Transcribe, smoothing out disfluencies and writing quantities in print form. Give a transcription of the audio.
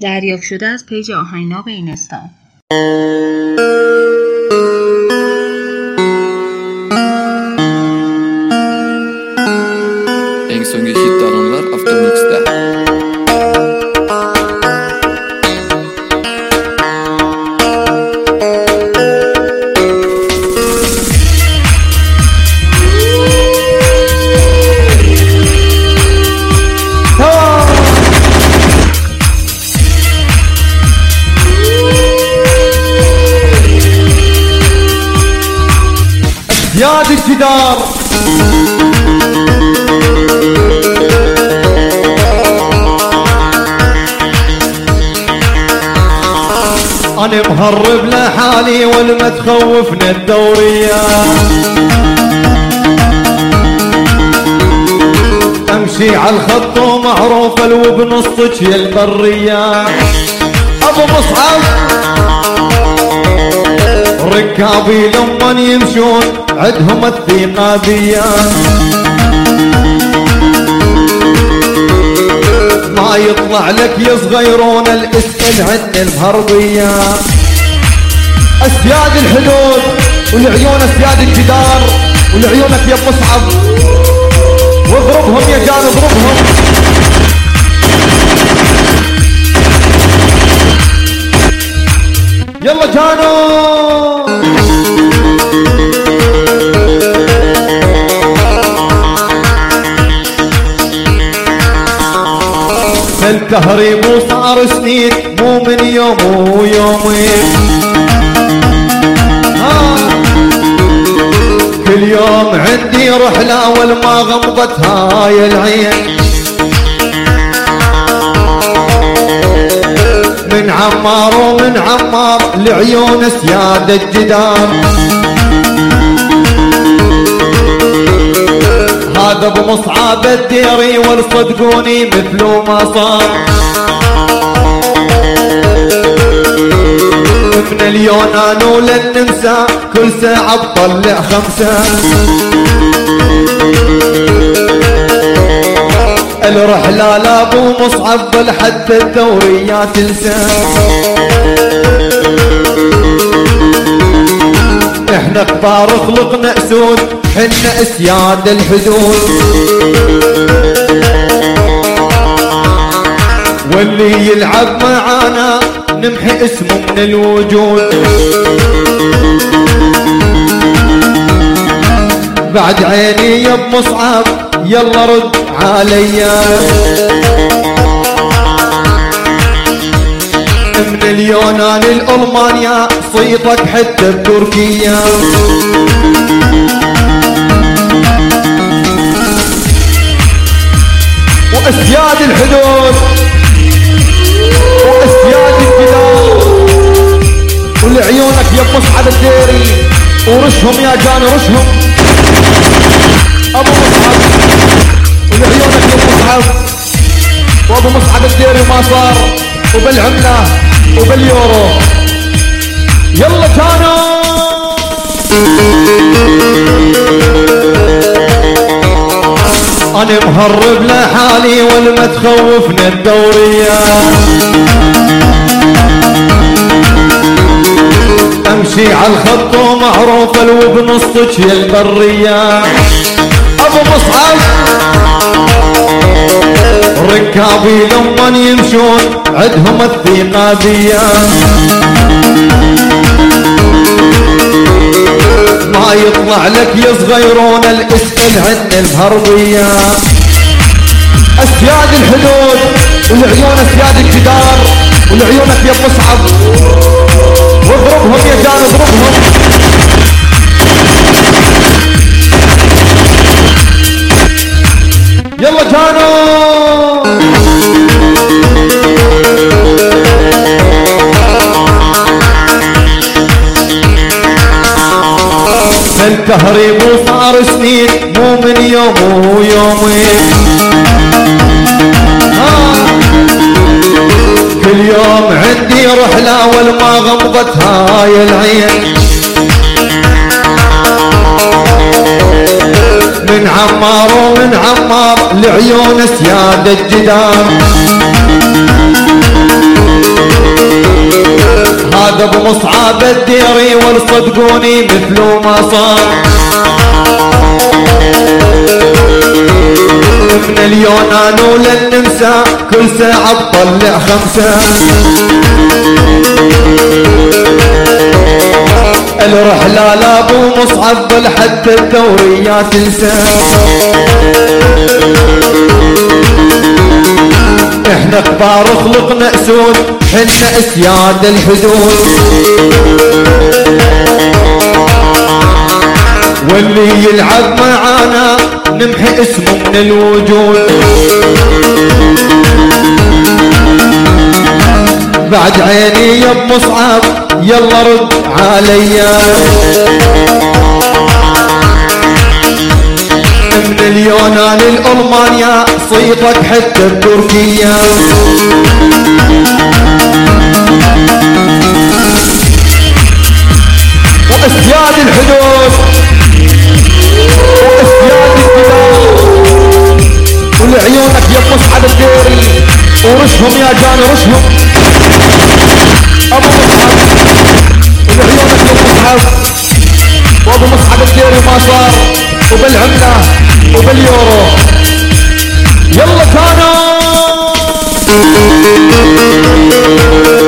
دریافت شده از پیج آهنگناب اینستا. En son hit-alanlar Avtomix'te. يا دي الجدار انا مهرب لحالي والما تخوفنا الدورية، امشي على الخط ومعروف وبنصك يا البرية. ابو مصعب ركابي لمن يمشون عدهم الثقة بيا، ما يطلع لك يا صغيرون الاسئل عن المهربية. اسياد الحدود والعيون اسياد الجدار ولعيونك يا مصعب، واضربهم يا جان اضربهم. يلا جانو التهريب وصار سنين مو من يوم ويومين، كل يوم عندي رحلة والما غمضت هاي العين، من عمار ومن عمار لعيون سياد الجدار. هذا بمصعب الديري والصدقوني مثلو ما صار، من اليونان وللنمسا كل ساعة بطلع 5. الرحلة لابو مصعب بل حتى الدوريات تنسى. احنا كبار خلقنا اسود حنا اسياد الحدود، واللي يلعب معانا نمحي اسمه من الوجود. بعد عيني يا بمصعب يلا رد عليا، من اليونان لألمانيا صيتك حتى بتركيا. واسياد الحدود واسياد الجدار ولعيونك يا مصعب الديري، ورشهم يا جان رشهم. ابو مصعب ولعيونك يا مصعب، وابو مصعب الديري ما صار، وبالعملة وباليورو. يلا جانو انا مهرب لحالي والما تخوفنا الدورية، امشي على الخط ومعروف وبنصك يا البرية. ابو مصعب ركابي لمن يمشون عدهم الثقة بيا، ما يطلع لك يا صغيرون الاسئل عن المهربية. اسياد الحدود والعيون اسياد الجدار ولعيونك يا مصعب، واضربهم يا جان اضربهم. يلا جانو التهريب وصار سنين مو من يوم ويومين، كل يوم عندي رحلة والما غمضت هاي العين، من عمار ومن عمار لعيون سياد الجدار. ابو مصعب الديري والصدقوني مثله ما صار. من اليونان وللنمسا كل ساعة تطلع 5. الرحلة لابو مصعب بل حتى الدوريات تنسى. احنا كبار خلقنا اسود حنا اسياد الحدود. واللي يلعب معانا نمحي اسمه من الوجود. بعد عيني يا ابو مصعب يلا رد عليا. من اليونان لألمانيا صيتك حتى بتركيا. واسياد الحدود واسياد الجبال ولعيونك يا ابو مصعب الديري ورشهم يا جاني رشهم. ابو مصعب ولعيونك يا ابو مصعب وابو مصعب الديري ما صار وبالعملة وباليورو. يلا كانوا